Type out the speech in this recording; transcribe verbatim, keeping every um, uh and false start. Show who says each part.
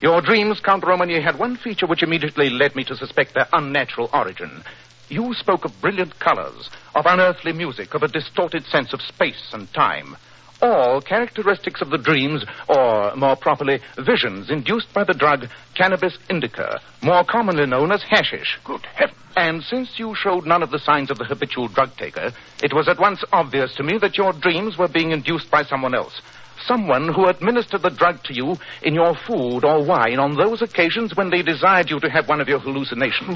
Speaker 1: Your dreams, Count Romani, had one feature which immediately led me to suspect their unnatural origin. You spoke of brilliant colors, of unearthly music, of a distorted sense of space and time. All characteristics of the dreams, or more properly, visions induced by the drug cannabis indica, more commonly known as hashish.
Speaker 2: Good heavens.
Speaker 1: And since you showed none of the signs of the habitual drug taker, it was at once obvious to me that your dreams were being induced by someone else. Someone who administered the drug to you in your food or wine on those occasions when they desired you to have one of your hallucinations.